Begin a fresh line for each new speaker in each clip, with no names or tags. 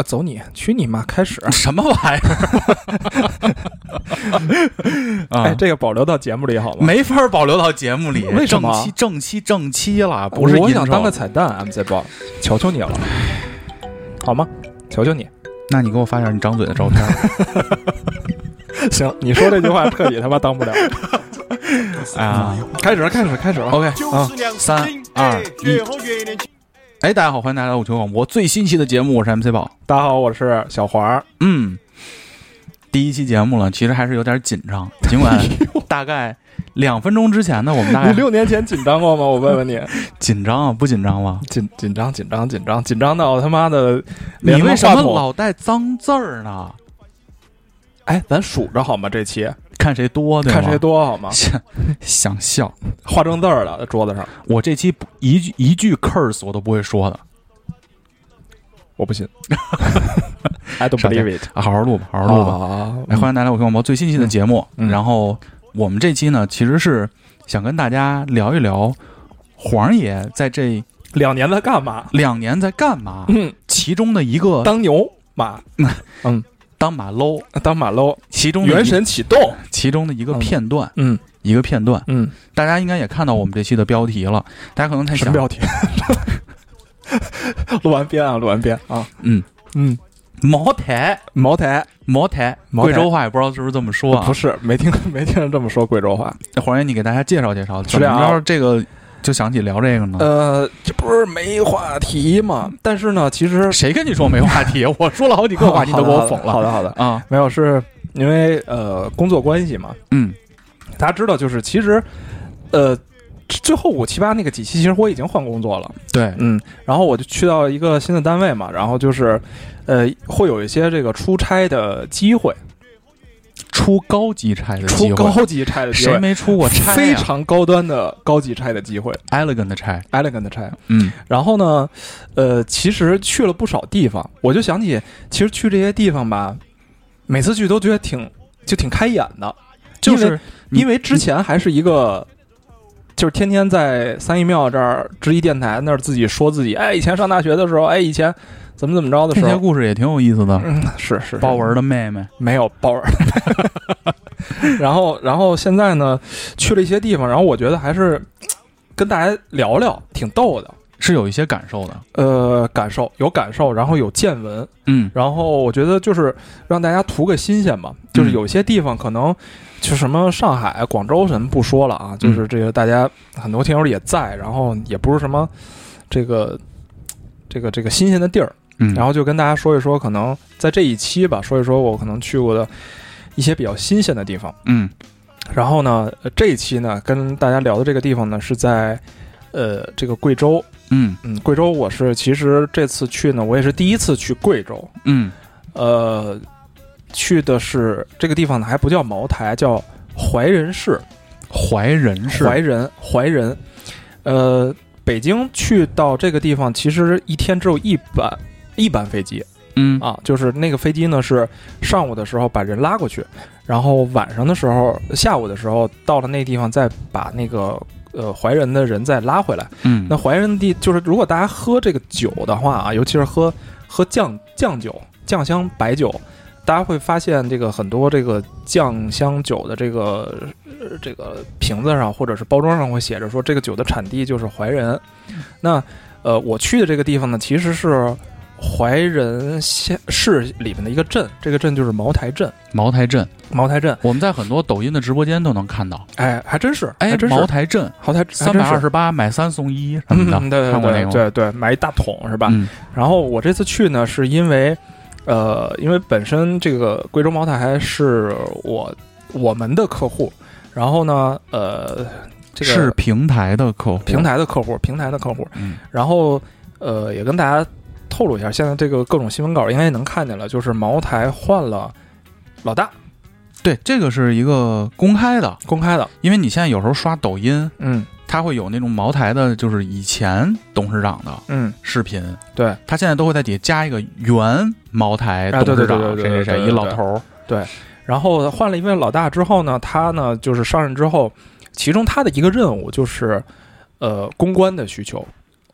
走你，去你妈！开始
什么玩意儿？
哎，这个保留到节目里好吗？
没法保留到节目里，
为什么？
正期了，不是？
我想当个彩蛋 ，MC 报，求求你了，好吗？求求你。
那你给我发点你张嘴的照片。
行，你说这句话彻底他妈当不了。
啊，
开始了
，OK 啊，3、2、1。哎，大家好，欢迎大家来到五球广播最新期的节目，我是 MC 宝。
大家好，我是小华。
第一期节目了，其实还是有点紧张，尽管大概2分钟之前呢，我们大概
你6年前紧张过吗？我问问你，
紧张啊，不紧张吗？
紧张到他妈的！
你为什么老带脏字儿呢？
哎，咱数着好吗？这期
看谁多，对吗？
看谁多好吗？
想笑，
画正字儿了，在桌子上。
我这期一句 curse 我都不会说的，
我不信。I don't believe it。
好好录吧，好好录吧。哎，欢迎大家来我广播最新期的节目。然后我们这期呢，其实是想跟大家聊一聊黄爷在这
2年在干嘛
？2年在干嘛？其中的一个
当牛马，
当马喽，其中
元神启动，
其中的一个片段，一个片段，大家应该也看到我们这期的标题了，大家可能在想
什么标题？录完编啊，茅台，
贵州话也不知道是不是这么说啊？
不是，没听人这么说贵州话。
黄爷，你给大家介绍介绍，怎么着这个就想起聊这个呢？
这不是没话题吗？但是呢，其实
谁跟你说没话题？我说了好几个话题都给我否了。
好的啊，没有，是因为工作关系嘛。大家知道，就是其实最后5、7、8那个几期，其实我已经换工作了。
对，
然后我就去到一个新的单位嘛，然后就是会有一些这个出差的机会。
出高级差的机会，谁没出过差？
非常高端的高级差的机会
，elegant 差。
然后呢，其实去了不少地方，我就想起，其实去这些地方吧，每次去都觉得挺开眼的，就是因为之前还是一个，就是天天在三义庙这儿知一电台那儿自己说自己，哎，以前上大学的时候，哎，以前。怎么着的时候，
这些故事也挺有意思的。
是
豹纹的妹妹
没有豹纹。然后现在呢，去了一些地方，然后我觉得还是跟大家聊聊，挺逗的，
是有一些感受的。
有感受，然后有见闻。然后我觉得就是让大家图个新鲜吧，就是有些地方可能就什么上海、广州什么不说了啊，就是这个大家很多听友也在，然后也不是什么这个新鲜的地儿。然后就跟大家说一说，可能在这一期吧，说一说我可能去过的一些比较新鲜的地方。然后呢，这一期呢，跟大家聊的这个地方呢，是在这个贵州。贵州我是其实这次去呢，我也是第一次去贵州。去的是这个地方呢，还不叫茅台，叫怀仁市。
怀
仁。北京去到这个地方，其实一天只有一班飞机，就是那个飞机呢是上午的时候把人拉过去，然后晚上的时候，下午的时候到了那地方再把那个怀仁的人再拉回来。那怀仁地就是如果大家喝这个酒的话啊，尤其是喝酱酒、酱香白酒，大家会发现这个很多这个酱香酒的这个瓶子上或者是包装上会写着说这个酒的产地就是怀仁。那我去的这个地方呢，其实是怀仁市里面的一个镇，这个镇就是茅台镇。我们在很多抖音的直播间都能看到。哎，还真是。
茅台镇328买3送1什么
的。对，买一大桶是吧？然后我这次去呢，是因为本身这个贵州茅台是我们的客户，然后呢，这个
是平台的客户。
然后也跟大家透露一下，现在这个各种新闻稿应该也能看见了，就是茅台换了老大。
对，这个是一个公开的，因为你现在有时候刷抖音，它会有那种茅台的，就是以前董事长的视频，
对，
他现在都会在底下加一个原茅台董事长谁一老头，
对。然后换了一位老大之后呢，他呢就是上任之后，其中他的一个任务就是公关的需求。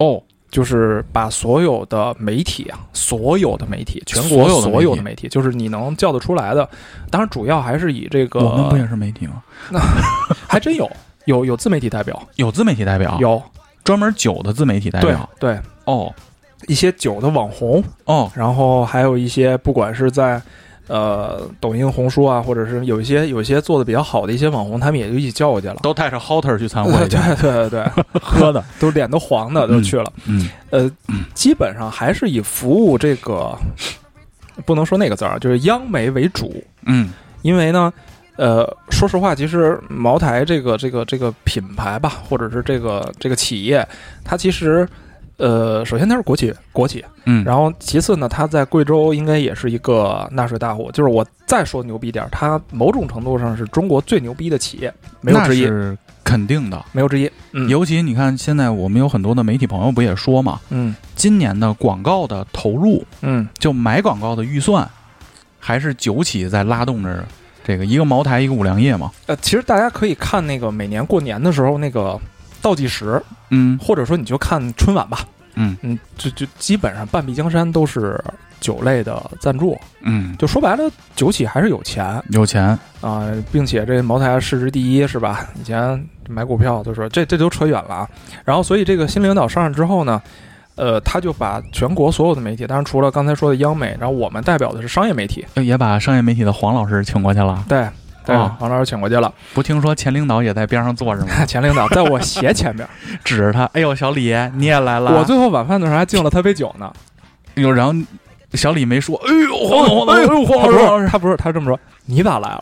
就是把所有的媒体啊，全国所有的媒体，就是你能叫得出来的，当然主要还是以这个。
我们不也是媒体吗？
那还真有自媒体代表，
有自媒体代表，
有
专门酒的自媒体代表。
对
哦，
一些酒的网红
哦，
然后还有一些不管是在抖音、红书啊，或者是有一些做的比较好的一些网红，他们也就一起叫过去了，
都带着 hotter 去参会去，
对，喝的都脸都黄的都去了。基本上还是以服务这个不能说那个字儿，就是央媒为主。因为呢，说实话，其实茅台这个品牌吧，或者是这个企业，它其实。首先它是国企，然后其次呢，它在贵州应该也是一个纳税大户，就是我再说牛逼点，它某种程度上是中国最牛逼的企业，没有之一，
那是肯定的，
没有之一。
尤其你看，现在我们有很多的媒体朋友不也说嘛，今年的广告的投入，就买广告的预算，还是酒企在拉动着这个，一个茅台，一个五粮液嘛。
其实大家可以看那个每年过年的时候那个。倒计时，或者说你就看春晚吧，就基本上半壁江山都是酒类的赞助，就说白了，酒企还是有钱啊，并且这茅台市值第一是吧？以前买股票都说这都扯远了啊。然后所以这个新领导上任之后呢，他就把全国所有的媒体，当然除了刚才说的央媒，然后我们代表的是商业媒体，
也把商业媒体的黄老师请过去了，
对。黄老师请过去了，
不听说钱领导也在边上坐着吗？
钱领导在我斜前边，
指着他，哎呦，小李你也来了。
我最后晚饭的时候还敬了他杯酒呢。
然后小李没说，哎呦，黄老师，
他不是，他这么说，你咋来了？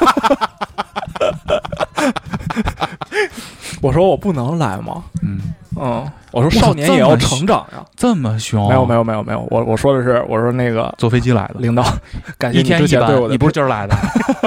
我说我不能来吗？我说少年也要成长呀，
这么凶？
没有，我说的是，我说那个
坐飞机来的
领导，感谢你之前对我的，
你不是今儿来的。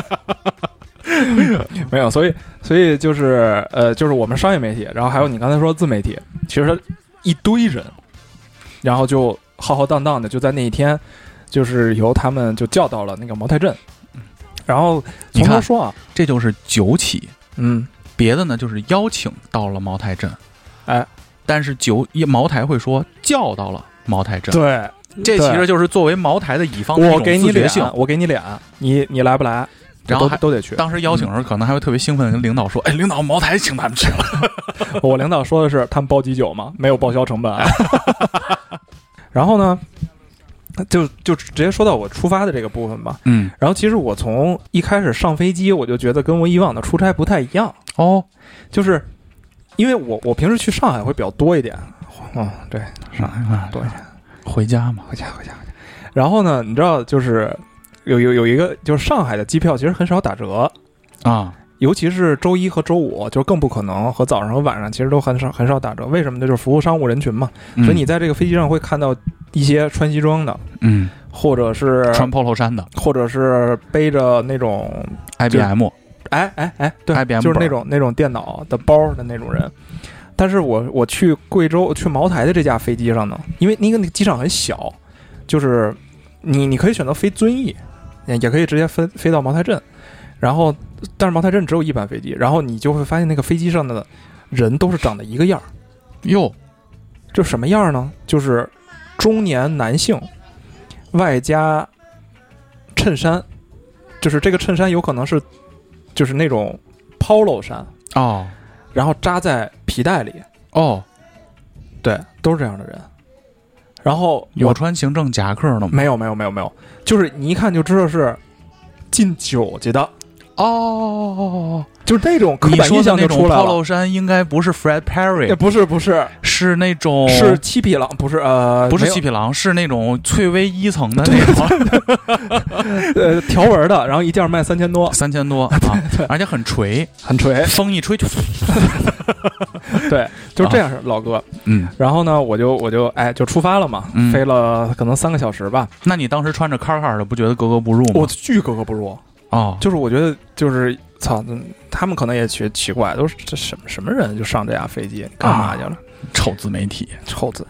没有，所以就是就是我们商业媒体，然后还有你刚才说自媒体，其实一堆人，然后就浩浩荡荡的就在那一天，就是由他们就叫到了那个茅台镇，然后从头说啊，
这就是酒企，别的呢就是邀请到了茅台镇，但是茅台会说叫到了茅台镇，
对，
这其实就是作为茅台的乙方的一种自觉性，
我给你脸，你来不来？
然后
都得去。
当时邀请的时候，可能还会特别兴奋的跟领导说：“哎，领导，茅台请他们去了。”
我领导说的是他们包几酒嘛，没有报销成本。然后呢，就直接说到我出发的这个部分吧。然后其实我从一开始上飞机，我就觉得跟我以往的出差不太一样就是因为我平时去上海会比较多一点。对，上海多一点，
回家嘛，
回家。然后呢，你知道就是。有一个就是上海的机票其实很少打折
啊，
尤其是周一和周五就更不可能，和早上和晚上其实都很少打折。为什么呢？就是服务商务人群嘛，所以你在这个飞机上会看到一些穿西装的，或者是
穿 polo 衫的，
或者是背着那种
IBM，
对
，IBM
就是那种电脑的包的那种人。但是我去贵州去茅台的这架飞机上呢，因为那个机场很小，就是你可以选择飞遵义。也可以直接飞到茅台镇，然后但是茅台镇只有一班飞机，然后你就会发现那个飞机上的人都是长得一个样
哟，
就什么样呢？就是中年男性，外加衬衫，就是这个衬衫有可能是就是那种 polo 衫然后扎在皮带里对，都是这样的人。然后
有穿行政夹克的吗？
没有，就是你一看就知道是进酒去的就是那种刻板印象就出来了。
polo衫应该不是 Fred Perry，
不是，
是那种
是七匹狼，不是
不是七匹狼，是那种翠微一层的那
种条纹的，然后一件卖3000多
而且很垂，风一吹就
对，就是这样是老哥。然后呢，我就就出发了嘛，飞了可能3个小时吧。
那你当时穿着卡的，不觉得格格不入吗？
我巨格格不入就是我觉得就是操，他们可能也觉得奇怪，都是这什么人就上这架飞机干嘛去了？
臭自媒体，
臭自。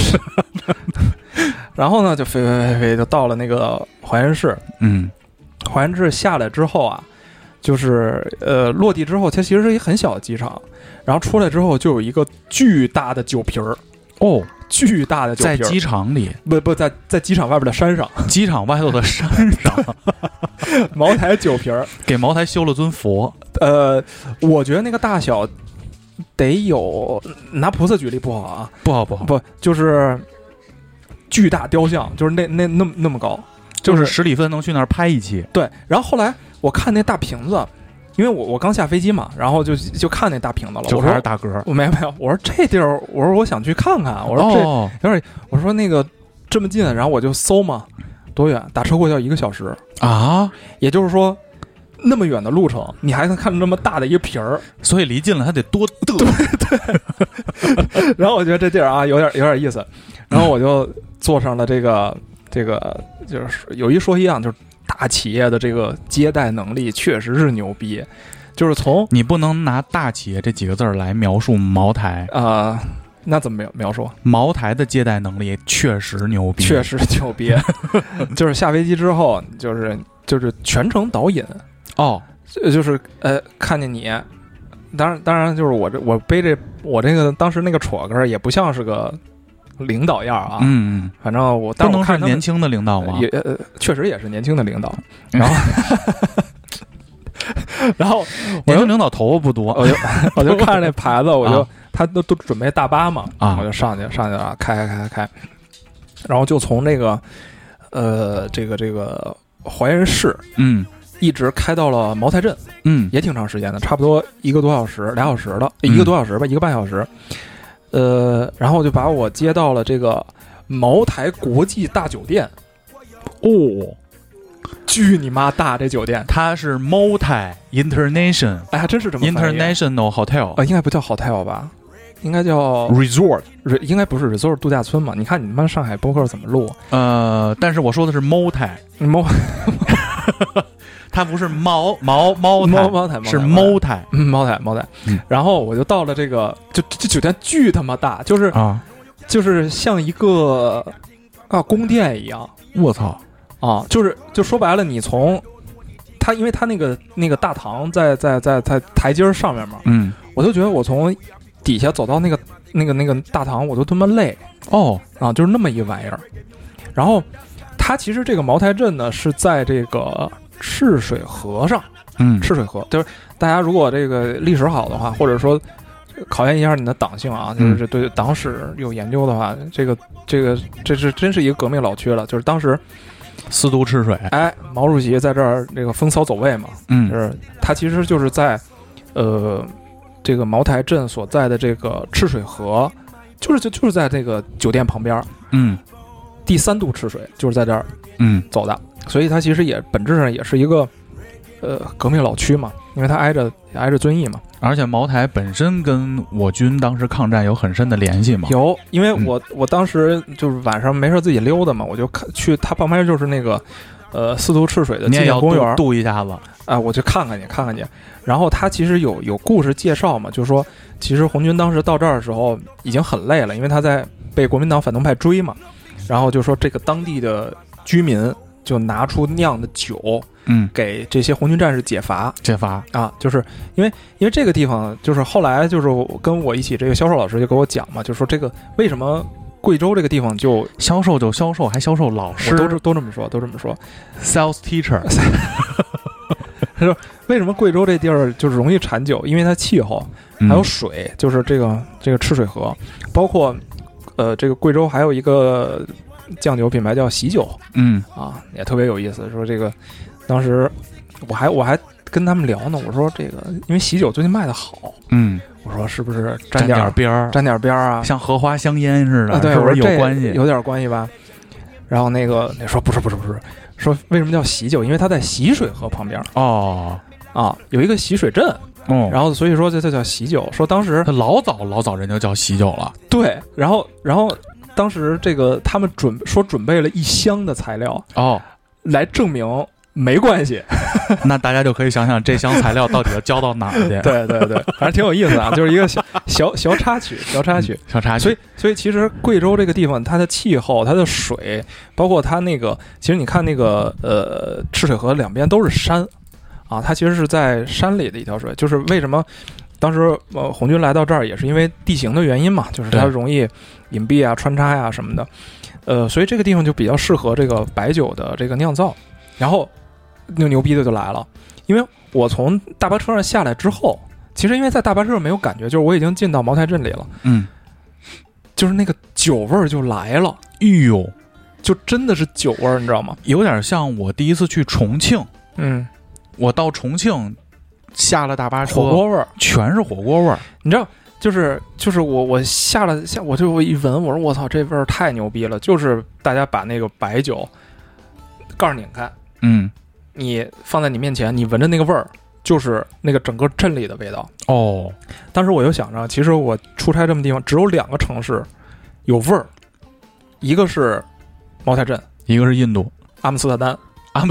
然后呢，就飞就到了那个淮安市。淮安市下来之后啊，就是落地之后，它其实是一个很小的机场。然后出来之后，就有一个巨大的酒瓶儿巨大的酒瓶，
在机场里，
不在机场外边的山上，
机场外头的山上，
茅台酒瓶
给茅台修了尊佛。
我觉得那个大小得有，拿菩萨举例不好啊，不就是巨大雕像，就是那么高，
就是史蒂芬能去那儿拍一期。
对，然后后来我看那大瓶子。因为我刚下飞机嘛，然后就看那大瓶子了。
就开始打嗝。
我没有，我说这地儿，我说我想去看看。我说这有点，我说那个这么近，然后我就搜嘛，多远？打车过去要1个小时
啊！
也就是说，那么远的路程，你还能看这么大的一个瓶儿，
所以离近了它得多得。
对。然后我觉得这地儿啊，有点意思，然后我就坐上了这个，就是有一说一样，就是。大企业的这个接待能力确实是牛逼，就是从
你不能拿大企业这几个字来描述茅台
那怎么描述？
茅台的接待能力确实牛逼，
确实牛逼。就是下飞机之后，就是全程导引就是看见你，当然就是我背着我这个当时那个戳根也不像是个。领导样啊，反正我
不能是年轻的领导吗？
也确实也是年轻的领导。然后
年轻领导头发不多，
我就看着那牌子，他都准备大巴嘛，我就上去啊，开，然后就从这个怀仁市，一直开到了茅台镇，也挺长时间的，差不多1个多小时、2小时了，1个多小时吧，1个半小时。然后就把我接到了这个茅台国际大酒店，巨你妈大这酒店，
它是茅台 International，
哎，还真是这么翻译
International Hotel，
应该不叫 Hotel 吧，应该叫
Resort，
应该不是 Resort 度假村嘛？你看你们上海播客怎么录？
但是我说的是茅台，它不是茅台，是茅台，
茅台。然后我就到了这个，这酒店巨他妈大，就是像一个宫殿一样。
我操
就说白了，你从它，因为它那个大堂在台阶上面嘛，我就觉得我从底下走到那个大堂，我都他妈累就是那么一玩意儿。然后它其实这个茅台镇呢是在这个赤水河上，赤水河就是大家如果这个历史好的话，或者说考验一下你的党性啊，就是对党史有研究的话，这是真是一个革命老区了。就是当时
四渡赤水，
毛主席在这儿这个风骚走位嘛，就是他其实就是在这个茅台镇所在的这个赤水河，就是在这个酒店旁边，第3渡赤水就是在这儿走的。所以它其实也本质上也是一个革命老区嘛，因为它挨着遵义嘛。
而且茅台本身跟我军当时抗战有很深的联系嘛。
有，因为我当时就是晚上没事自己溜达嘛，我就去它旁边就是那个四渡赤水的纪念公园，
度一下子
我去看看去。然后它其实有故事介绍嘛，就是说其实红军当时到这儿的时候已经很累了，因为他在被国民党反动派追嘛，然后就说这个当地的居民就拿出酿的酒，给这些红军战士解乏就是因为这个地方，就是后来就是跟我一起这个销售老师就给我讲嘛，就说这个为什么贵州这个地方就
销售还销售老师，
都这么说
，sales teacher。
他说为什么贵州这地儿就是容易产酒，因为它气候还有水，就是这个赤水河，包括这个贵州还有一个酱酒品牌叫喜酒，也特别有意思。说这个，当时我还跟他们聊呢，我说这个因为喜酒最近卖的好，我说是不是沾点边儿啊，
像荷花香烟似的，
对，
是不是
有
关系？
有点关系吧。然后那说不是，说为什么叫喜酒？因为它在喜水河旁边有一个喜水镇。然后所以说这叫喜酒。说当时
老早人就叫喜酒了。
对，然后当时这个他们准备了1箱的材料来证明没关系。
那大家就可以想想这箱材料到底要交到哪儿去。
对，反正挺有意思啊，就是一个小插曲。所以其实贵州这个地方，它的气候、它的水，包括它那个，其实你看那个赤水河两边都是山。它其实是在山里的一条水，就是为什么当时红军来到这儿也是因为地形的原因嘛，就是它容易隐蔽啊、穿插呀什么的，所以这个地方就比较适合这个白酒的这个酿造。然后那牛逼的就来了，因为我从大巴车上下来之后，其实因为在大巴车上没有感觉，就是我已经进到茅台镇里了，就是那个酒味儿就来了，
哎呦，
就真的是酒味儿，你知道吗？
有点像我第一次去重庆，我到重庆下了大巴车，
火锅味儿，
全是火锅味儿，
你知道。就是我下我就一闻，我说我操，这味儿太牛逼了！就是大家把那个白酒盖儿拧开，你放在你面前，你闻着那个味儿，就是那个整个镇里的味道。哦，当时我就想着，其实我出差这么地方，只有2个城市有味儿，一个是茅台镇，
一个是印度
阿姆斯特丹。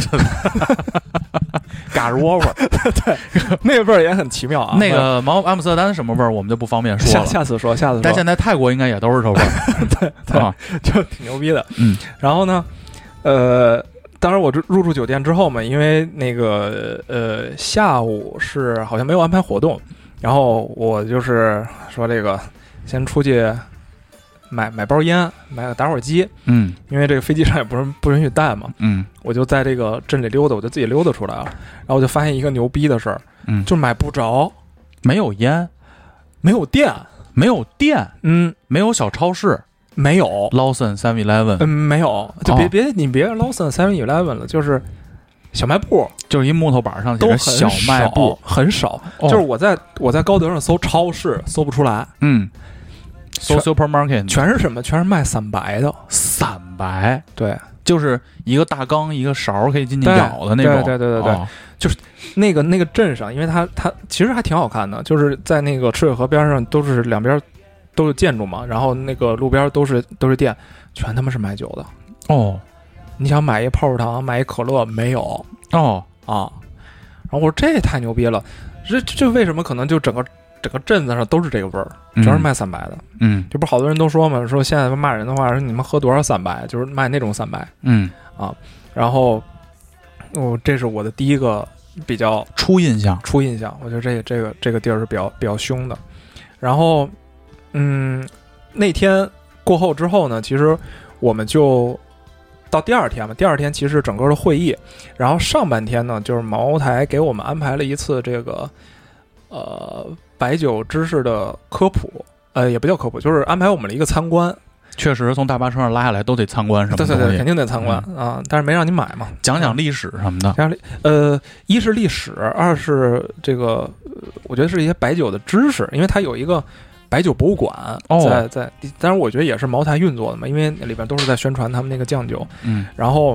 嘎着窝味儿，对，那个味儿也很奇妙啊。
那个阿姆斯特丹什么味儿，我们就不方便说了，
下次说。
但现在泰国应该也都是这味儿，
对，就挺牛逼的。然后呢，当然我入住酒店之后嘛，因为那个下午是好像没有安排活动，然后我就是说这个先出去买包烟，买个打火机，因为这个飞机上也不允许带嘛，我就在这个镇里溜达，我就自己溜达出来了，然后我就发现一个牛逼的事儿，就买不着，
没有烟，
没有电，
没有小超市，
没有
Lawson 7-Eleven，
没有，就你别 Lawson 7-Eleven 了，就是小卖部，
就是一木头板上写着小卖部，
很少，就是我在高德上搜超市搜不出来，
搜 supermarket
全是什么？全是卖散白的，
散白，
对，
就是一个大缸一个勺可以进去舀的那种，
对，就是那个镇上，因为它其实还挺好看的，就是在那个赤水河边上，都是两边都是建筑嘛，然后那个路边都是店，全他妈是卖酒的。你想买一泡泡糖，买一可乐没有？然后我说这也太牛逼了，这为什么可能就整个镇子上都是这个味儿，全是卖散白的。这不好多人都说嘛，说现在骂人的话，说你们喝多少散白，就是卖那种散白。然后这是我的第一个比较
初印象，
我觉得这个地儿是比较凶的。然后那天过后之后呢，其实我们就到第二天嘛，第二天其实整个的会议，然后上半天呢，就是茅台给我们安排了一次这个白酒知识的科普，也不叫科普，就是安排我们了一个参观。
确实从大巴车上拉下来都得参观什么东西，
对，肯定得参观啊，但是没让你买嘛，
讲历史什么的。
一是历史，二是这个我觉得是一些白酒的知识，因为它有一个白酒博物馆在，当然我觉得也是茅台运作的嘛，因为里边都是在宣传他们那个酱酒。然后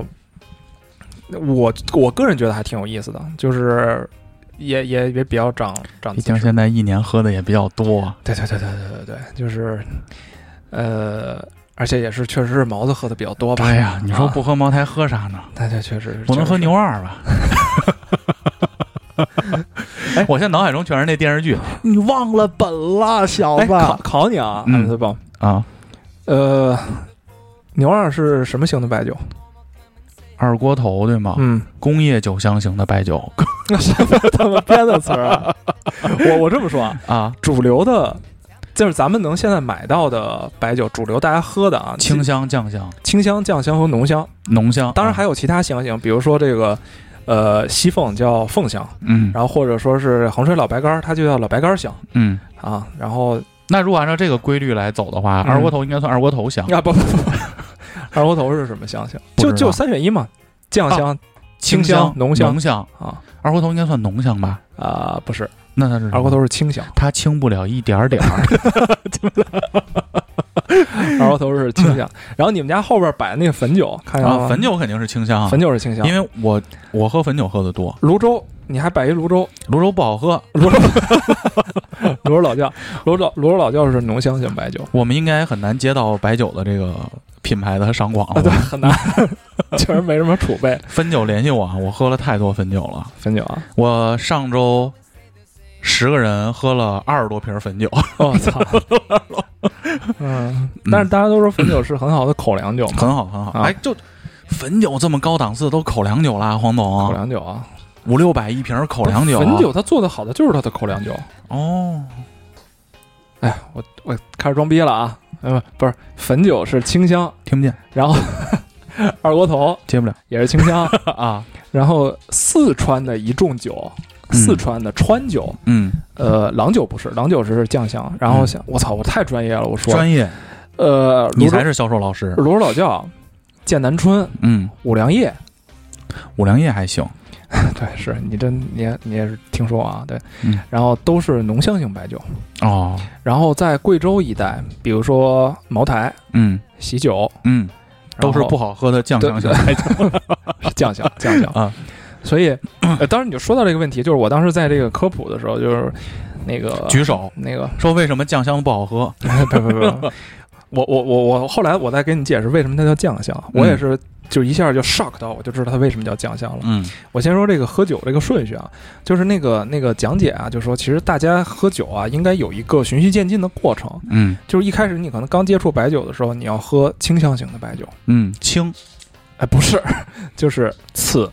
我个人觉得还挺有意思的，就是也比较长。
毕竟现在一年喝的也比较多。
对，就是而且也是确实是毛子喝的比较多吧。
哎呀，你说不喝茅台喝啥呢？
那这确实
不能喝牛二吧？我现在脑海中全是那电视剧。你忘了本了，小子！
考你啊，对吧？牛二是什么型的白酒？
二锅头对吗？工业酒香型的白酒。
他们编的词儿啊！我这么说啊，主流的，就是咱们能现在买到的白酒，主流大家喝的啊，
清香、酱香、
酱香和浓香。当然还有其他香型，比如说这个西凤叫凤香，然后或者说是衡水老白干，它就叫老白干香，然后
那如果按照这个规律来走的话，二锅头应该算二锅头香
啊，不，二锅头是什么香型？就3选1嘛，酱香、清香、浓香啊。
二锅头应该算浓香吧？
不是，
那它是
二锅头是清香，
它清不了一点点儿。
二锅头是清香，然后你们家后边摆的那个汾酒，看见吗？
汾酒肯定是清香，
汾酒是清香，
因为我喝汾酒喝的多。
泸州，你还摆一泸州
不好喝，
泸州老窖是浓香型白酒。
我们应该很难接到白酒的这个品牌的商广了，
对，很难，确实没什么储备。
汾酒联系我，我喝了太多汾酒了。
汾酒啊，
我上周10个人喝了20多瓶汾酒。
我操！但是大家都说汾酒是很好的口粮酒嘛，
很好。哎，就汾酒这么高档次，都口粮酒啦，黄总。
口粮酒啊，
500-600一瓶口粮酒。
汾酒它做的好的就是它的口粮酒。
哦，
哎，我开始装逼了啊！不是，汾酒是清香，
听不见。
然后二锅头
接不了，
也是清香
啊。
然后四川的一种酒，四川的川酒，郎酒不是，郎酒是酱香。然后想，我操，我太专业了，我说
专业。你才是销售老师。
泸州老窖、剑南春，五粮液，
五粮液还行。
对，是你也是听说啊？对，然后都是浓香型白酒
哦。
然后在贵州一带，比如说茅台，喜酒，
都是不好喝的酱香型白酒，
是酱香啊。所以，当时你就说到这个问题，就是我当时在这个科普的时候，就是那个
举手，
那个
说为什么酱香不好喝？
不。我后来我再给你解释为什么它叫酱香，我也是就一下就 shock 到，我就知道它为什么叫酱香了。我先说这个喝酒这个顺序啊，就是那个讲解啊，就说其实大家喝酒啊应该有一个循序渐进的过程。就是一开始你可能刚接触白酒的时候，你要喝清香型的白酒。
清，
不是，就是次。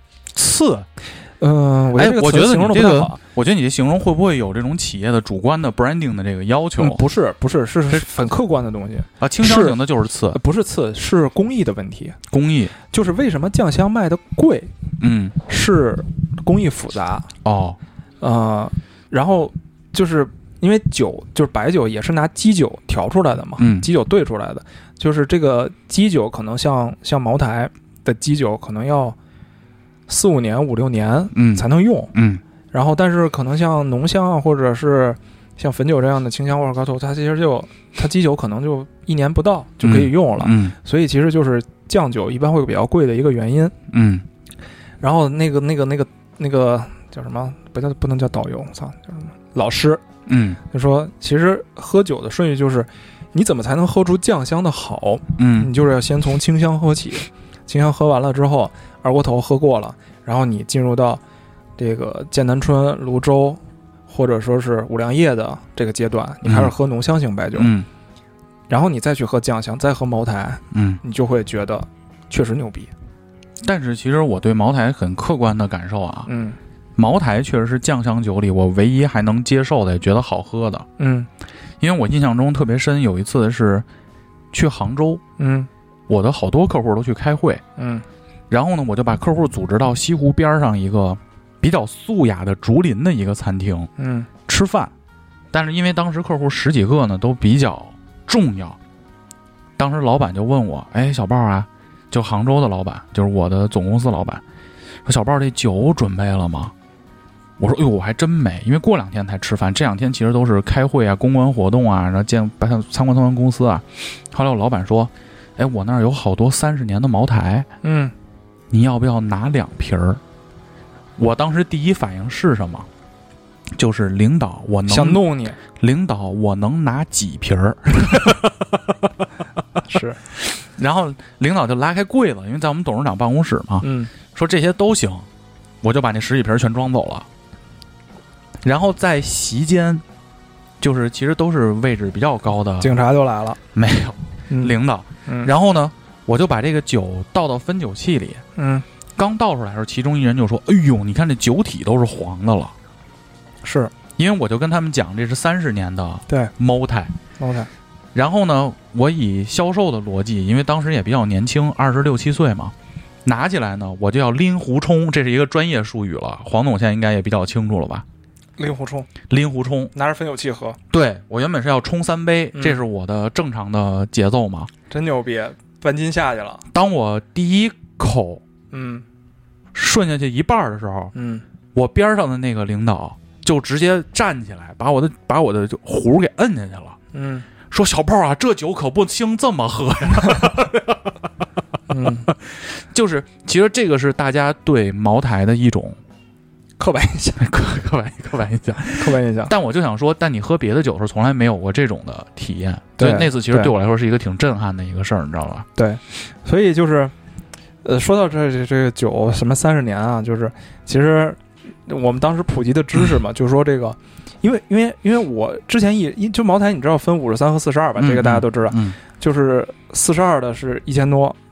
我觉得你这个，我觉得你这形容会不会有这种企业的主观的 branding 的这个要求？
不是，是很客观的东西
啊。清香型的就是次，
不是次，是工艺的问题。
工艺
就是为什么酱香卖的贵？是工艺复杂
哦。
然后就是因为酒就是白酒也是拿基酒调出来的嘛，基酒兑出来的，就是这个基酒可能像茅台的基酒可能要4-5年、5-6年才能用，然后但是可能像浓香啊，或者是像汾酒这样的清香或者高头，它其实它基酒可能就1年不到就可以用了，所以其实就是酱酒一般会比较贵的一个原因，然后那个叫什么？不能叫导游，操，叫什么？老师，就说其实喝酒的顺序就是你怎么才能喝出酱香的好？你就是要先从清香喝起，清香喝完了之后。二锅头喝过了，然后你进入到这个剑南春、泸州，或者说是五粮液的这个阶段，你开始喝浓香型白酒，然后你再去喝酱香，再喝茅台，你就会觉得确实牛逼。
但是其实我对茅台很客观的感受啊，茅台确实是酱香酒里我唯一还能接受的，也觉得好喝的，因为我印象中特别深，有一次是去杭州，我的好多客户都去开会，然后呢，我就把客户组织到西湖边上一个比较素雅的竹林的一个餐厅，吃饭。但是因为当时客户10几个呢，都比较重要。当时老板就问我：“哎，小豹啊，就杭州的老板，就是我的总公司老板，说小豹这酒准备了吗？”我说：“哎呦，我还真没，因为过2天才吃饭，这2天其实都是开会啊、公关活动啊，然后参观公司啊。”后来我老板说：“哎，我那儿有好多30年的茅台，你要不要拿2瓶儿？”我当时第一反应是什么？就是领导，我能
想弄你。
领导，我能拿几瓶儿？
是。
然后领导就拉开柜子，因为在我们董事长办公室嘛，说这些都行，我就把那10几瓶全装走了。然后在席间，就是其实都是位置比较高的，
警察就来了，
没有领导。然后呢？我就把这个酒倒到分酒器里，刚倒出来的时候，其中一人就说：“哎呦，你看这酒体都是黄的了。”
是
因为我就跟他们讲，这是30年的茅台。然后呢，我以销售的逻辑，因为当时也比较年轻，26、27岁嘛，拿起来呢，我就要拎壶冲，这是一个专业术语了。黄总现在应该也比较清楚了吧？
拎壶冲，拿着分酒器喝。
对，我原本是要冲3杯，这是我的正常的节奏嘛。
真牛逼！半斤下去了。
当我第一口顺下去一半的时候，我边上的那个领导就直接站起来，把我的壶给摁下去了。说小炮啊，这酒可不兴这么喝呀。就是其实这个是大家对茅台的一种
刻板印象，
刻板印象。但我就想说，但你喝别的酒的时候从来没有过这种的体验，所以那次其实对我来说是一个挺震撼的一个事儿，你知道吧？
对，所以就是说到这个酒什么30年啊，就是其实我们当时普及的知识嘛，就是说这个，因为我之前就茅台，你知道分53和42吧，这个大家都知道，就是42的是1000多，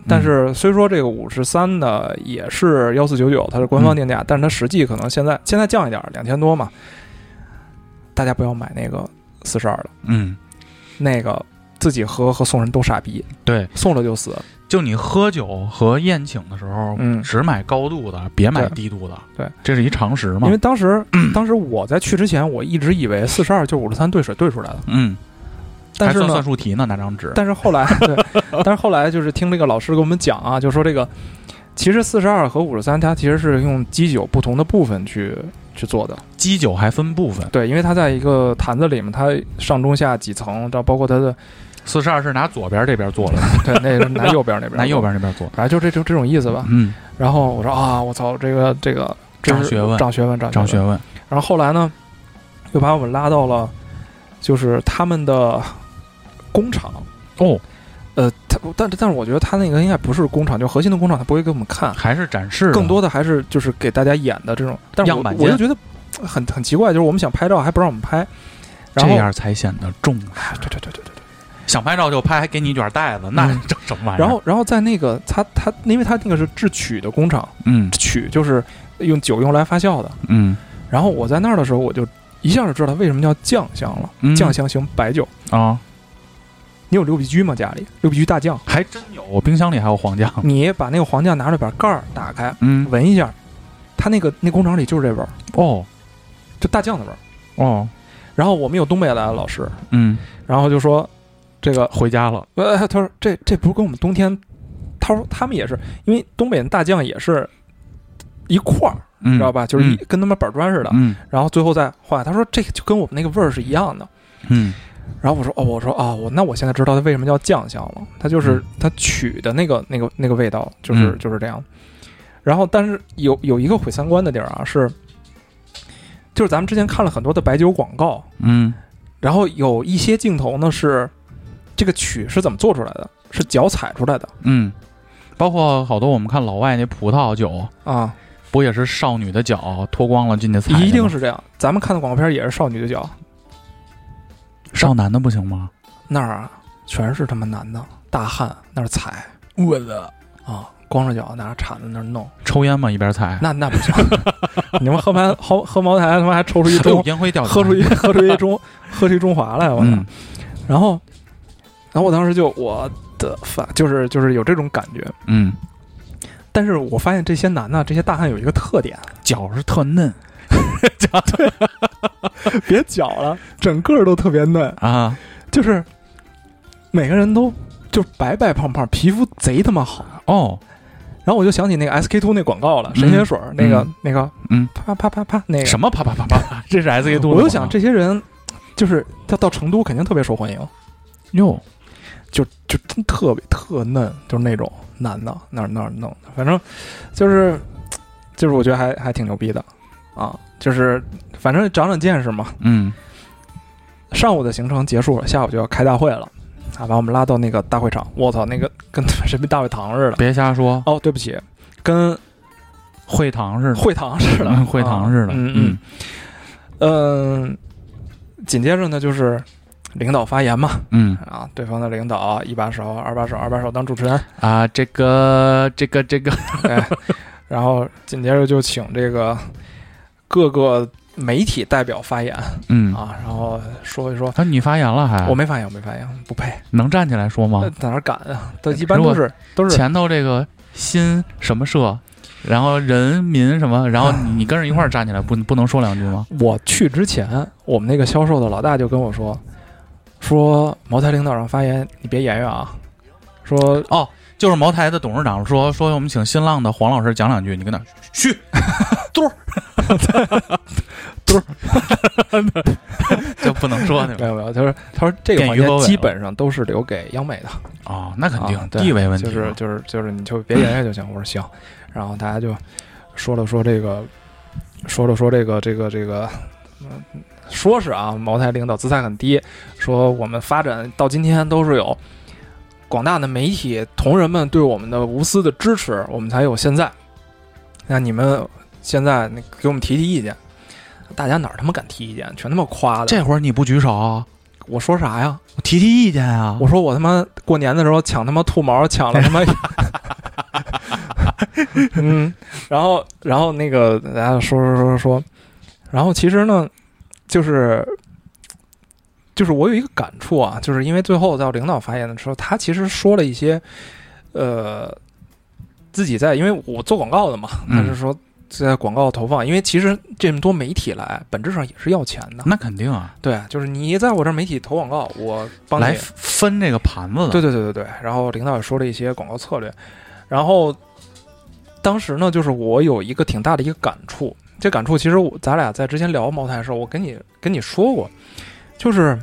但是虽说这个53的也是1499，它是官方定价，但是它实际可能现在降一点，2000多嘛。大家不要买那个42的，那个自己喝和送人都傻逼，
对，
送了就死。
就你喝酒和宴请的时候，只买高度的，别买低度的，
对，
这是一常识嘛。
因为当时我在去之前，我一直以为42就是53兑水兑出来的，但是呢，
还算数题呢，那张纸。
但是后来，对，但是后来就是听这个老师给我们讲啊，就说这个其实42和53它其实是用基酒不同的部分去做的，
基酒还分部分，
对，因为它在一个坛子里面，它上中下几层，包括它的
42是拿左边这边做的，
对，那是拿右边那边，
拿右边那边做，
反正就这种意思吧。然后我说啊，我操，这个
长学问。
然后后来呢，又把我们拉到了就是他们的工厂
哦。
但是我觉得他那个应该不是工厂，就核心的工厂，他不会给我们看，
还是展示，
更多的还是就是给大家演的这种。但是我就觉得很奇怪，就是我们想拍照还不让我们拍，
这样才显得重
视。对，
想拍照就拍，还给你一卷袋子，那这什么玩意
儿？然后在那个他因为他那个是制曲的工厂，曲就是用酒用来发酵的，然后我在那儿的时候，我就一下就知道为什么叫酱香了，酱香型白酒
啊。
你有六必居吗？家里六必居大酱
还真有，我冰箱里还有黄酱。
你把那个黄酱拿出来，把盖儿打开，闻一下，它那工厂里就是这味儿
哦，
就大酱的味儿
哦。
然后我们有东北来的老师，然后就说这个
回家了。
他说这不是跟我们冬天，他说他们也是，因为东北的大酱也是一块儿，你知道吧？就是跟他们板砖似的，然后最后再化。他说这个就跟我们那个味儿是一样的，然后我说那我现在知道它为什么叫酱香了，它就是它曲的那个味道，就是这样。然后，但是有一个毁三观的地儿啊，就是咱们之前看了很多的白酒广告，然后有一些镜头呢是这个曲是怎么做出来的，是脚踩出来的，
包括好多我们看老外那葡萄酒
啊，
不也是少女的脚脱光了进去踩？
一定是这样，咱们看的广告片也是少女的脚。
少男的不行吗？
那儿啊，全是他妈男的大汉那儿踩，我的啊，光着脚拿着铲子那儿弄，
抽烟吗？一边踩？
那不行，你们喝茅台，他妈还抽出一中
烟灰掉，
喝出一中华来，我操！然后我当时就我的反就是有这种感觉，但是我发现这些男的这些大汉有一个特点，
脚是特嫩。
对，别脚了，整个都特别嫩
啊！
就是每个人都就白白胖胖，皮肤贼他妈好
哦。
然后我就想起那个 SK2 那广告了，神仙水那个，啪啪啪啪那个
什么啪啪啪啪，这是 SK2。
我就想这些人就是到成都肯定特别受欢迎
哟，
就真特嫩，就是那种男的那儿弄的，反正就是我觉得还挺牛逼的。啊，就是反正长见识嘛。上午的行程结束了，下午就要开大会了，啊，把我们拉到那个大会场。我操，那个跟人民大会堂似的。
别瞎说
哦，对不起，跟
会堂似的。
会堂似的。紧接着呢就是领导发言嘛。对方的领导一把手、二把手当主持人
啊，这个。
然后紧接着就请这个。各个媒体代表发言，然后说一说。
你发言了还？
我没发言，不配。
能站起来说吗？
在哪敢啊？都一般都是
前头这个新什么社，然后人民什么，然后你跟着一块儿站起来，不能说两句吗？
我去之前，我们那个销售的老大就跟我说茅台领导让发言，你别言语啊。说
哦，就是茅台的董事长说我们请新浪的黄老师讲两句，你跟他嘘。嘟就不能说
没有，他说这个环节基本上都是留给央美的
哦，那肯定地位问题，
就是你就别言语就行。我说行，然后大家就说了说这个，说是啊，茅台领导姿态很低，说我们发展到今天都是有广大的媒体同仁们对我们的无私的支持，我们才有现在。那你们。现在给我们提意见，大家哪儿他妈敢提意见，全他妈夸的。
这会儿你不举手，
我说啥呀？
我提意见啊！
我说我他妈过年的时候抢他妈兔毛，抢了他妈然后那个大家说，然后其实呢，就是我有一个感触啊，就是因为最后在领导发言的时候，他其实说了一些，自己因为我做广告的嘛，他是说在广告投放，因为其实这么多媒体来，本质上也是要钱的。
那肯定啊，
对，就是你在我这媒体投广告，我帮你
来分这个盘子的。
对。然后领导也说了一些广告策略，然后当时呢，就是我有一个挺大的一个感触，这感触其实咱俩在之前聊茅台的时候，我跟你说过，就是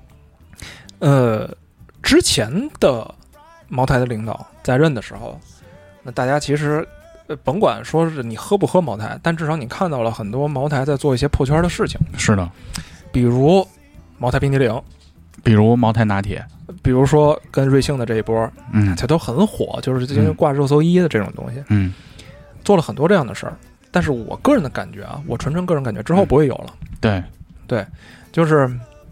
之前的茅台的领导在任的时候，那大家其实甭管说是你喝不喝茅台，但至少你看到了很多茅台在做一些破圈的事情。
是的，
比如茅台冰激凌，
比如茅台拿铁，
比如说跟瑞幸的这一波，这都很火，就是这些挂热搜1的这种东西，做了很多这样的事儿。但是我个人的感觉啊，我纯个人感觉之后不会有了。对，就是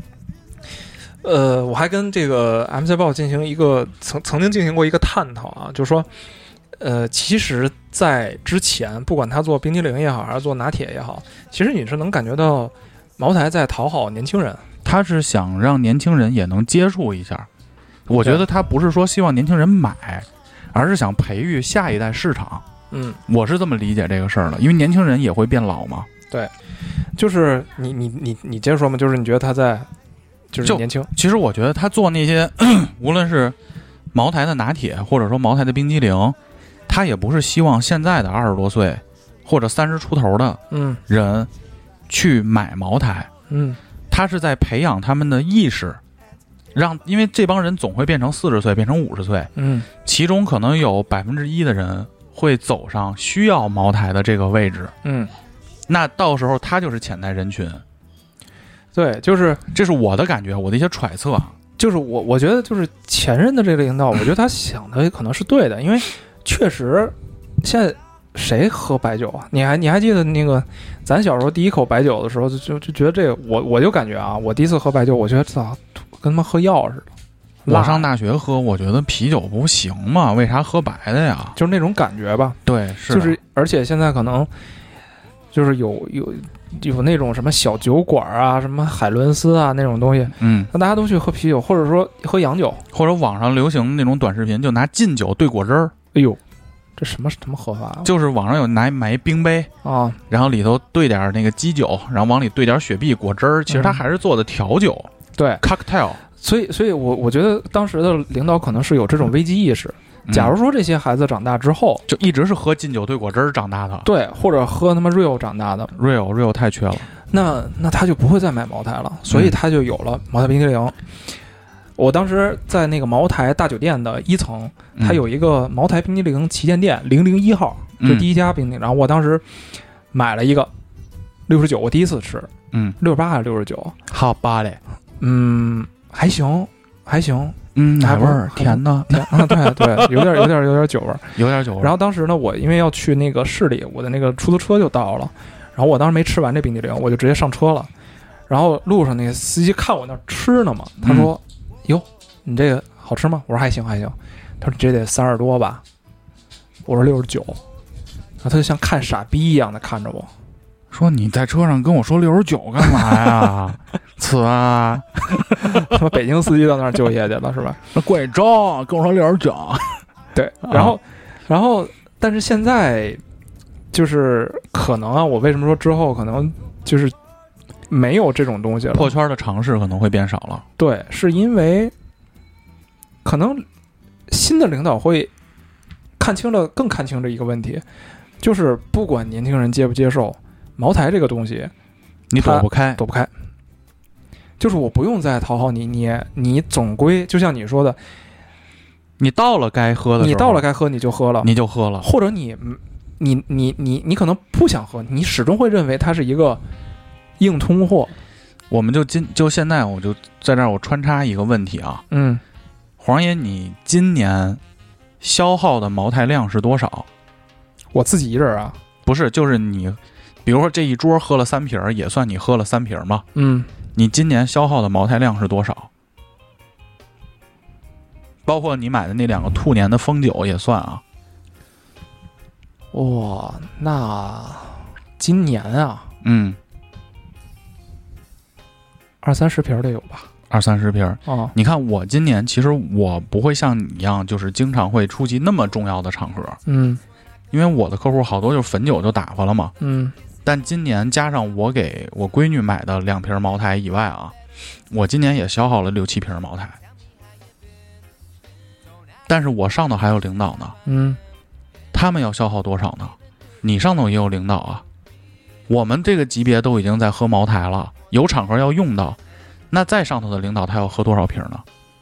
我还跟这个 MC 报进行一个曾经进行过一个探讨啊，就是说其实在之前不管他做冰激凌也好还是做拿铁也好，其实你是能感觉到茅台在讨好年轻人，
他是想让年轻人也能接触一下。我觉得他不是说希望年轻人买，而是想培育下一代市场。我是这么理解这个事儿的，因为年轻人也会变老嘛。
对，就是你接着说嘛，就是你觉得他在就是年轻。
其实我觉得他做那些无论是茅台的拿铁或者说茅台的冰激凌，他也不是希望现在的20多岁或者30出头的人去买茅台。他是在培养他们的意识，因为这帮人总会变成40岁变成50岁，其中可能有1%的人会走上需要茅台的这个位置，那到时候他就是潜在人群。
对，就是
这是我的感觉，我的一些揣测。
就是我觉得就是前任的这个领导，我觉得他想的可能是对的，因为确实现在谁喝白酒啊？你还记得那个咱小时候第一口白酒的时候，就觉得这个我就感觉啊，我第一次喝白酒，我觉得跟他妈喝药似的。
我上大学喝，我觉得啤酒不行嘛，为啥喝白的呀？
就是那种感觉吧。
对，是。
就是而且现在可能就是有那种什么小酒馆啊，什么海伦斯啊那种东西，那大家都去喝啤酒，或者说喝洋酒，
或者网上流行那种短视频，就拿劲酒兑果汁儿。
哎呦，这什么喝法啊？
就是网上有买一冰杯啊，然后里头兑点那个基酒，然后往里兑点雪碧果汁儿，其实它还是做的调酒，
对
，cocktail。
所以我觉得当时的领导可能是有这种危机意识。假如说这些孩子长大之后，
就一直是喝劲酒兑果汁儿长大的，
对，或者喝他妈 Real 长大的
，Real 太缺了，
那他就不会再买茅台了，所以他就有了茅台冰激凌。我当时在那个茅台大酒店的1层，它有一个茅台冰激凌旗舰店001号，就第一家冰激凌。然后我当时买了一个69，我第一次吃，68还是69？
好吧嘞，
还行。
哪味儿？甜的，
对，有点酒味儿，
有点酒味儿。
然后当时呢，我因为要去那个市里，我的那个出租车就到了，然后我当时没吃完这冰激凌，我就直接上车了。然后路上那个司机看我那吃呢嘛，他说：“哟，你这个好吃吗？”我说：“还行。”他说：“你这得30多吧？”我说：“69。”然后他就像看傻逼一样的看着我。
说你在车上跟我说69干嘛呀？此啊，
他妈北京司机到那儿就业去了是吧？
那贵州跟我说69，
对，然后，但是现在就是可能啊，我为什么说之后可能就是没有这种东西了？
破圈的尝试可能会变少了。
对，是因为可能新的领导会更看清这一个问题，就是不管年轻人接不接受。茅台这个东西，
你躲不开，
就是我不用再讨好你，你总归就像你说的，
你到了该喝的时候，
你到了该喝你就喝了，或者你可能不想喝，你始终会认为它是一个硬通货。
我们就现在我就在这儿我穿插一个问题啊，黄爷，你今年消耗的茅台量是多少？
我自己一人啊，
不是，就是你。比如说这一桌喝了3瓶，也算你喝了3瓶吗？你今年消耗的茅台量是多少？包括你买的那2个兔年的疯酒也算啊。
哇，那今年啊，20-30瓶得有吧
，20-30瓶哦。你看我今年其实我不会像你一样，就是经常会出席那么重要的场合，因为我的客户好多就是汾酒就打发了嘛，但今年加上我给我闺女买的2瓶茅台以外啊，我今年也消耗了6-7瓶茅台。但是我上头还有领导呢，他们要消耗多少呢？你上头也有领导啊，我们这个级别都已经在喝茅台了，有场合要用到，那再上头的领导他要喝多少瓶呢？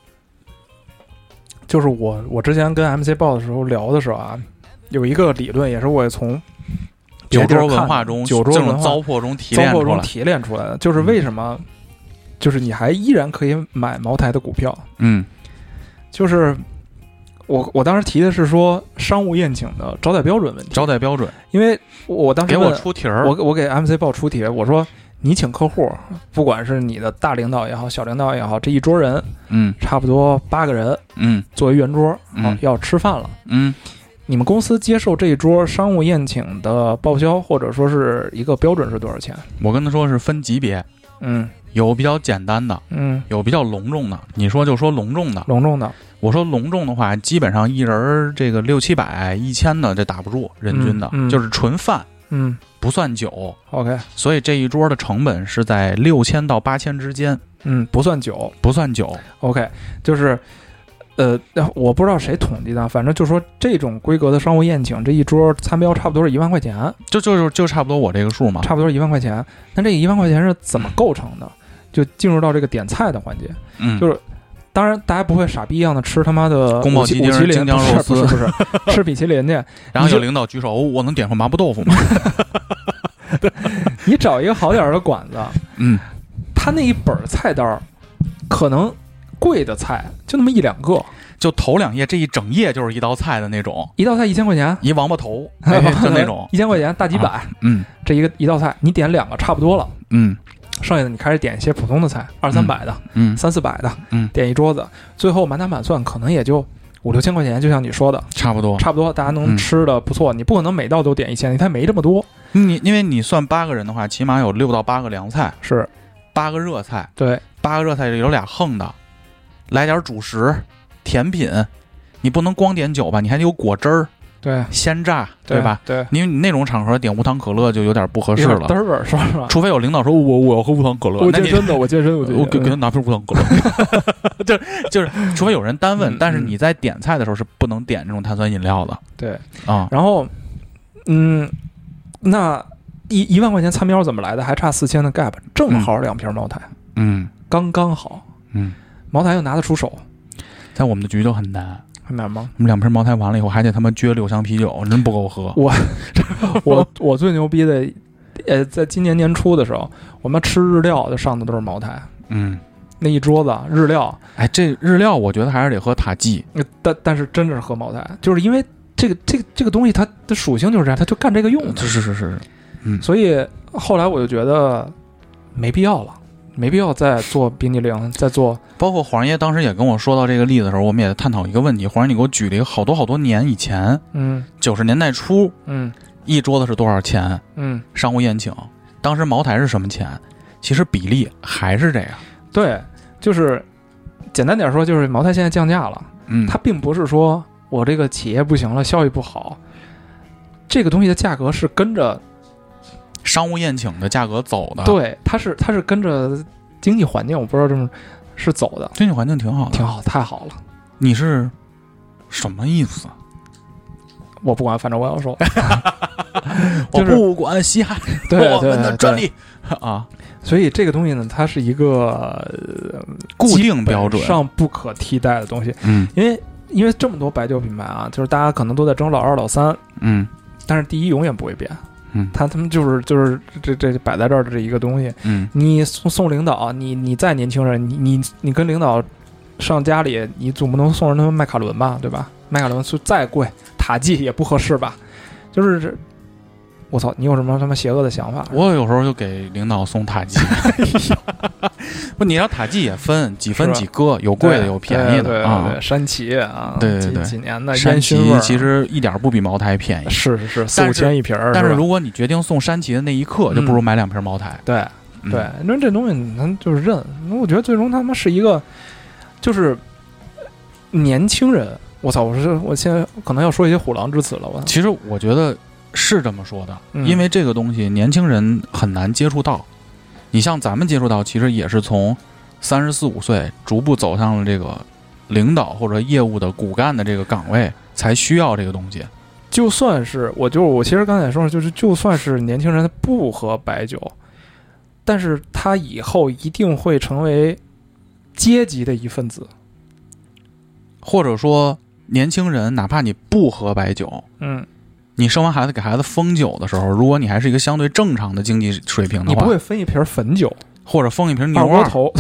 就是我之前跟 MC 报的时候聊的时候啊，有一个理论也是我也从
酒桌文化中、
酒桌文化
糟粕中提
炼出来的，就是为什么，就是你还依然可以买茅台的股票，就是我当时提的是说商务宴请的招待标准问题。
招待标准，
因为我当时
给我出题儿，
我给 MC 报出题，我说你请客户，不管是你的大领导也好，小领导也好，这一桌人，差不多8个人，作为圆桌，要吃饭了，你们公司接受这一桌商务宴请的报销或者说是一个标准是多少钱？
我跟他说是分级别，有比较简单的，有比较隆重的。你说就说隆重的，我说隆重的话，基本上一人这个600-700、1000的这打不住人均的，就是纯饭，不算酒。
OK，
所以这一桌的成本是在6000到8000之间，
不算酒，
不算酒。
OK， 就是。我不知道谁统计的，反正就说这种规格的商务宴请，这一桌餐标差不多是1万块钱，
就差不多我这个数嘛，
差不多是1万块钱。那这1万块钱是怎么构成的？就进入到这个点菜的环节，就是当然大家不会傻逼一样的吃他妈的
宫保鸡丁、京酱肉丝，
不是吃米其林去。
然后有领导举手，我能点上麻婆豆腐吗？
你找一个好点的馆子，他那一本菜单可能。贵的菜就那么1-2个，
就头2页，这一整页就是一道菜的那种，
一道菜1000块钱，
一王八头，就那种
1000块钱大几百，这一道菜你点2个差不多了，剩下的你开始点一些普通的菜，200-300的，300-400的，点一桌子，最后满打满算可能也就5-6千块钱，就像你说的，
差不多，
大家能吃的不错，你不可能每道都点1000，你才没这么多，
因为你算8个人的话，起码有6到8个凉菜，
是
8个热菜，
对
，8个热菜里有2横的。来点主食、甜品，你不能光点酒吧，你还得有果汁儿，
对，
鲜榨，对吧？
对，
你那种场合点无糖可乐就有点不合适了，
嘚儿是吧？
除非有领导说我要喝无糖可乐，
我健身，
我给他拿瓶无糖可乐，就是，除非有人单问，但是你在点菜的时候是不能点这种碳酸饮料的，
对啊。然后，那1万块钱餐标怎么来的？还差4000的 gap， 正好2瓶茅台，刚刚好，茅台又拿得出手，
在我们的局就很难，
很难吗？
我们2瓶茅台完了以后，还得他妈撅6箱啤酒，真不够喝。
我最牛逼的，在今年年初的时候，我们吃日料就上的都是茅台，那一桌子日料，
这日料我觉得还是得喝塔记，
但是真的是喝茅台，就是因为这个东西它的属性就是这样，它就干这个用的，
是，
所以后来我就觉得没必要了。没必要再做冰激凌，再做。
包括黄爷当时也跟我说到这个例子的时候，我们也探讨一个问题。黄爷，你给我举了一个好多年以前，90年代初，一桌子是多少钱？商务宴请，当时茅台是什么钱？其实比例还是这样。
对，就是简单点说，就是茅台现在降价了。它并不是说我这个企业不行了，效益不好，这个东西的价格是跟着。
商务宴请的价格走的，
对，它是跟着经济环境，我不知道这么是走的。
经济环境挺好的，
挺好，太好了。
你是什么意思？
我不管，反正我要说，
我不管稀罕我们的专利啊。
所以这个东西呢，它是一个
固定标准
上不可替代的东西。因为这么多白酒品牌啊，就是大家可能都在争老2、老3，但是第一永远不会变。他们就是这摆在这儿的这一个东西，你送领导，你再年轻人，你跟领导上家里，你总不能送人他们麦卡伦吧，对吧？麦卡伦再贵，塔记也不合适吧？就是我操，你有什么他妈邪恶的想法？
我有时候就给领导送塔记， 不，你要塔季也分几分几个，有贵的有便宜的
对，山崎啊，
对，
几年的
山崎其实一点不比茅台便宜，
是4、5千一瓶。
但是如果你决定送山崎的那一刻，就不如买2瓶茅台。
对，那这东西咱就是认。我觉得最终他们是一个，就是年轻人。我操！我现在可能要说一些虎狼之词了。
其实我觉得是这么说的，因为这个东西年轻人很难接触到。你像咱们接触到，其实也是从34、35岁逐步走上了这个领导或者业务的骨干的这个岗位，才需要这个东西。
就算是我其实刚才说的就是，就算是年轻人不喝白酒，但是他以后一定会成为阶级的一份子，
或者说。年轻人哪怕你不喝白酒，你生完孩子给孩子封酒的时候，如果你还是一个相对正常的经济水平的话，
你不会分一瓶汾酒，
或者封一瓶牛
二锅头，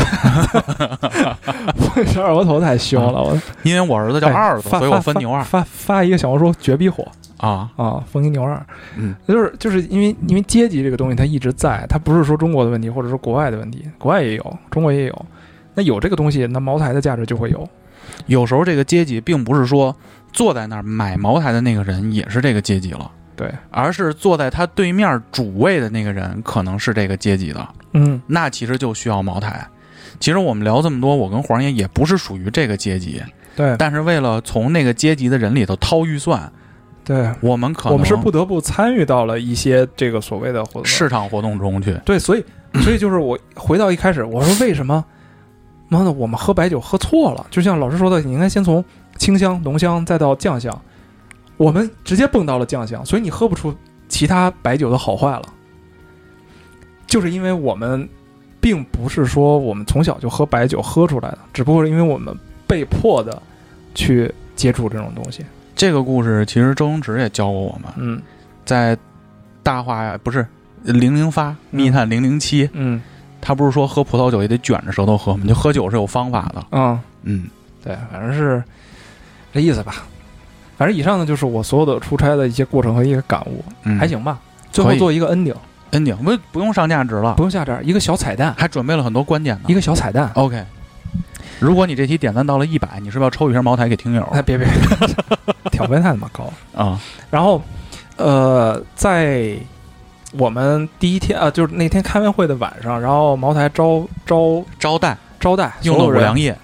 封一瓶二锅头太凶了。
因为我儿子叫二子，所以我分牛二。
发一个小红书绝逼火啊，封一牛二。就是因为阶级这个东西它一直在，它不是说中国的问题，或者说国外的问题，国外也有，中国也有。那有这个东西，那茅台的价值就会有。
有时候这个阶级并不是说坐在那儿买茅台的那个人也是这个阶级了，
对，
而是坐在他对面主位的那个人可能是这个阶级的，那其实就需要茅台。其实我们聊这么多，我跟黄爷也不是属于这个阶级，
对，
但是为了从那个阶级的人里头掏预算，
对，
我们
是不得不参与到了一些这个所谓的活动
市场活动中去，
对，所以就是我回到一开始，我说为什么？妈的，我们喝白酒喝错了，就像老师说的，你应该先从清香、浓香再到酱香，我们直接蹦到了酱香，所以你喝不出其他白酒的好坏了。就是因为我们并不是说我们从小就喝白酒喝出来的，只不过是因为我们被迫的去接触这种东西。
这个故事其实周星驰也教过我们，在大话呀，不是008密探007，他不是说喝葡萄酒也得卷着舌头喝吗？就喝酒是有方法的。
对，反正是这意思吧。反正以上呢就是我所有的出差的一些过程和一个感悟，还行吧。最后做一个 ending，
不用上价值了，
不用下值，一个小彩蛋，
还准备了很多关键的，
一个小彩蛋。
OK， 如果你这题点赞到了100，你是不是要抽一瓶茅台给听友？
别，挑分太他妈高
啊！
然后，在我们第一天就是那天开完会的晚上，然后茅台招待
用了5粮液，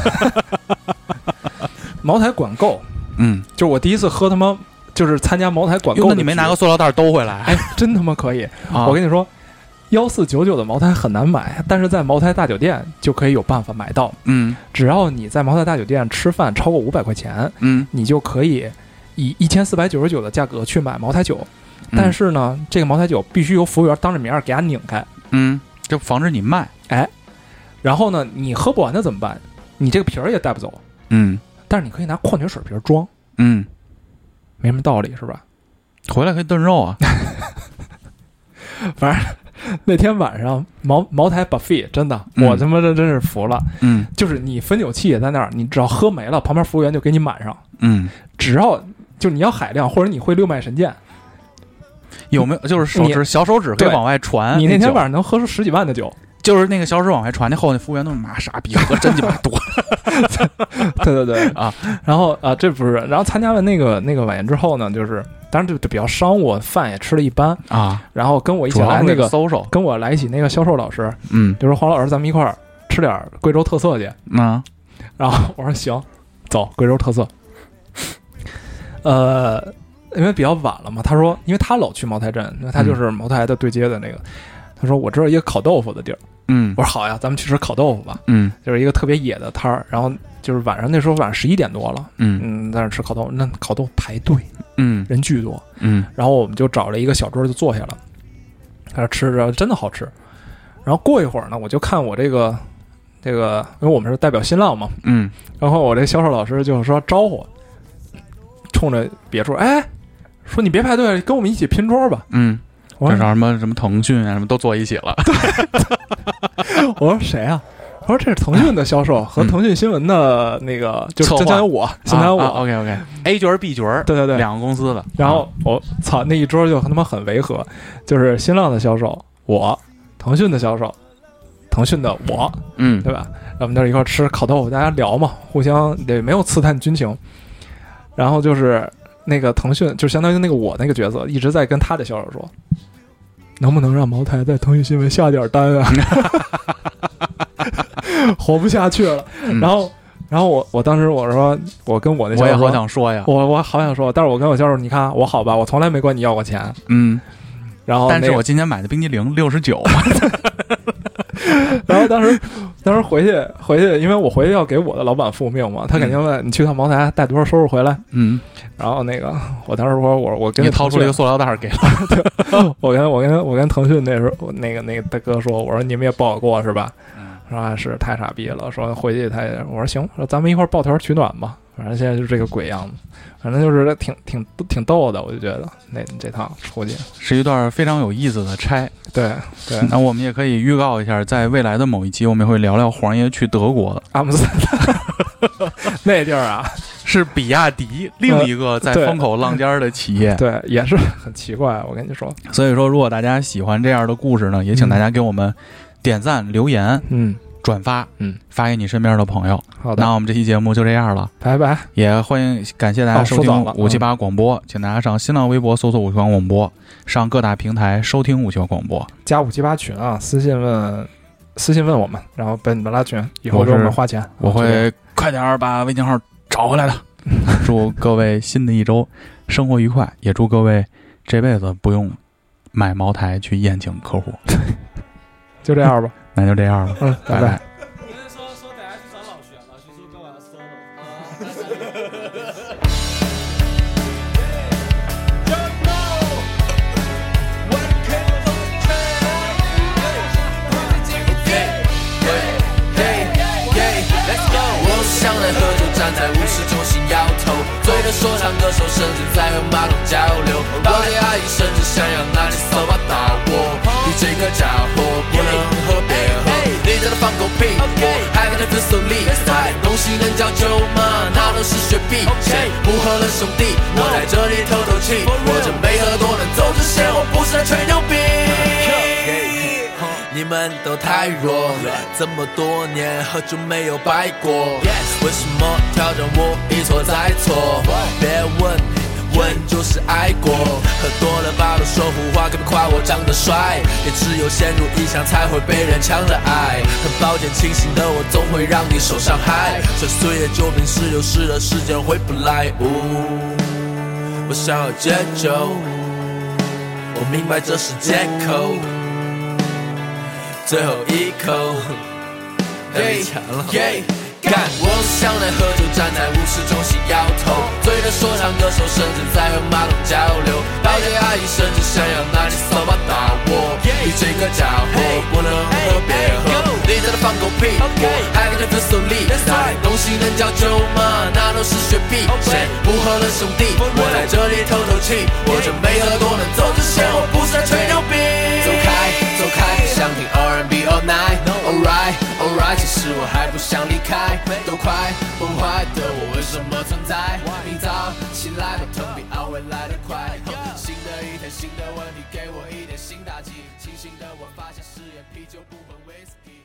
茅台管够，就是我第一次喝他妈就是参加茅台管够，
那你没拿个塑料袋兜回来？
哎，真他妈可以！我跟你说，1499的茅台很难买，但是在茅台大酒店就可以有办法买到。只要你在茅台大酒店吃饭超过500块钱，你就可以以1499的价格去买茅台酒。但是呢，这个茅台酒必须由服务员当着面给它拧开，
就防止你卖。
哎，然后呢，你喝不完的怎么办？你这个瓶儿也带不走，但是你可以拿矿泉水瓶装，没什么道理是吧？
回来可以炖肉啊。
反正那天晚上茅台 buffet 真的，我他妈真是服了。就是你汾酒器也在那儿，你只要喝没了，旁边服务员就给你满上。只要就你要海量，或者你会六脉神剑。
有没有就是小手指可以往外传？
你那天晚上能喝出10几万的酒，
就是那个小手指往外传，那后那服务员都是妈傻逼，喝真鸡巴多。
对啊，然后这不是，然后参加完那个晚宴之后呢，就是当然就比较商务，饭也吃了一般啊。然后跟我一起来那个跟我来一起那个销售老师，就说黄老师咱们一块儿吃点贵州特色去。然后我说行，走贵州特色。因为比较晚了嘛，他说，因为他老去茅台镇，因为他就是茅台的对接的那个。他说我知道一个烤豆腐的地儿，我说好呀，咱们去吃烤豆腐吧。就是一个特别野的摊儿，然后就是那时候晚上11点多了，在那吃烤豆腐，那烤豆腐排队，人巨多，然后我们就找了一个小桌就坐下了，在那吃着真的好吃。然后过一会儿呢，我就看我这个，因为我们是代表新浪嘛，然后我这销售老师就是说招呼，冲着别处，哎。说你别排队，跟我们一起拼桌吧。
这啥什么腾讯啊，什么都坐一起了。
我说谁啊？我说这是腾讯的销售和腾讯新闻的那个，就是现在有我。
OK A 角 B 角，
对，
两个公司的。
然后我操，那一桌就他妈很违和，就是新浪的销售，我腾讯的销售， 腾讯的我，对吧？然后我们就一块吃烤豆腐，大家聊嘛，互相也没有刺探军情。然后就是那个腾讯，就相当于那个我那个角色，一直在跟他的销售说，能不能让茅台在腾讯新闻下点单啊？活不下去了。然后我当时我说，我跟我那销售说，
我也好想说呀，
我好想说，但是我跟我销售，你看我好吧，我从来没管你要过钱，然后、
但是我今天买的冰激凌69，
然后当时回去，因为我回去要给我的老板复命嘛，他肯定问你去趟茅台带多少收入回来，然后那个我当时说我跟
你掏出了一个塑料袋给了，
我跟腾讯那时候那个大哥说，我说你们也不好过是吧？说是太傻逼了，说回去我说行，说咱们一块儿抱团取暖吧，反正现在就是这个鬼样子，反正就是挺逗的，我就觉得这趟出去
是一段非常有意思的差。
对，
那我们也可以预告一下，在未来的某一期我们会聊聊黄爷去德国的
阿姆斯特丹那地儿啊，
是比亚迪另一个在风口浪尖的企业，
对，也是很奇怪，我跟你说。
所以说，如果大家喜欢这样的故事呢，也请大家给我们点赞、留言、转发，发给你身边的朋友。
好的，
那我们这期节目就这样了，
拜拜。
也欢迎感谢大家收听578广播，请大家上新浪微博搜索578广播，上各大平台收听578广播，
加578群啊，私信问我们，然后被你们拉群，以后给我们花钱，
我会快点把微信号找回来的。祝各位新的一周生活愉快，也祝各位这辈子不用买茅台去宴请客户。
就这样吧，
那就这样了，拜拜。
说等下去找老徐，老徐说跟我要 solo。
上来喝酒，站在舞池中心摇头，醉的说唱歌手甚至在和马桶交流，保洁阿姨甚至想要拿起扫把打我。你这个家伙不能喝别喝，你在那放狗屁，我还跟他分手厉害，东西能叫酒吗？那都是雪碧，谁不喝了兄弟？我在这里透透气，我这没喝多能走直线，我不是在吹牛逼。你们都太弱，这么多年喝酒没有白过，为什么挑战我一错再错？别问，问就是爱过，喝多了把都说胡话，根本夸我长得帅，也只有陷入异乡才会被人抢着爱。很抱歉，清醒的我总会让你受伤害，摔碎了酒瓶是有事的时间回不来。我想要戒酒，我明白这是借口。最后一口，太强了。干！我想来喝酒，站在舞池中心摇头，醉的说唱歌手甚至在和马桶交流，保洁阿姨甚至想要拿起扫把打我。你这个家伙不能喝别喝，你在那放狗屁，我还跟着分手厉害，东西能叫酒吗？那都是雪碧，谁不喝了兄弟？我在这里透透气，我这没喝多能走直线，我不是在吹牛逼。走开，走开，想听 R&B all night。Alright， alright， 其实我还不想离开，都快崩坏的我为什么存在？明早起来都疼比熬回来的快。新的一天，新的问题，给我一点新打击。清醒的我发现誓言啤酒不分 whisky。